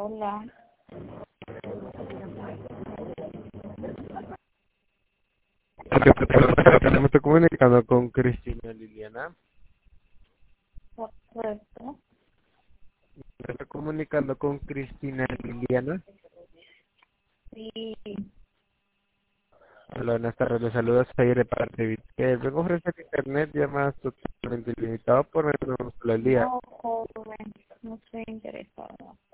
Hola. Me estoy comunicando con Cristina Liliana. Correcto. Me estoy comunicando con Cristina Liliana. Sí. Hola, buenas tardes. Les saludos ahí de parte de Vizquel. Vengo a ofrecer internet llamadas totalmente ilimitado por el día. No, joven. No estoy interesada.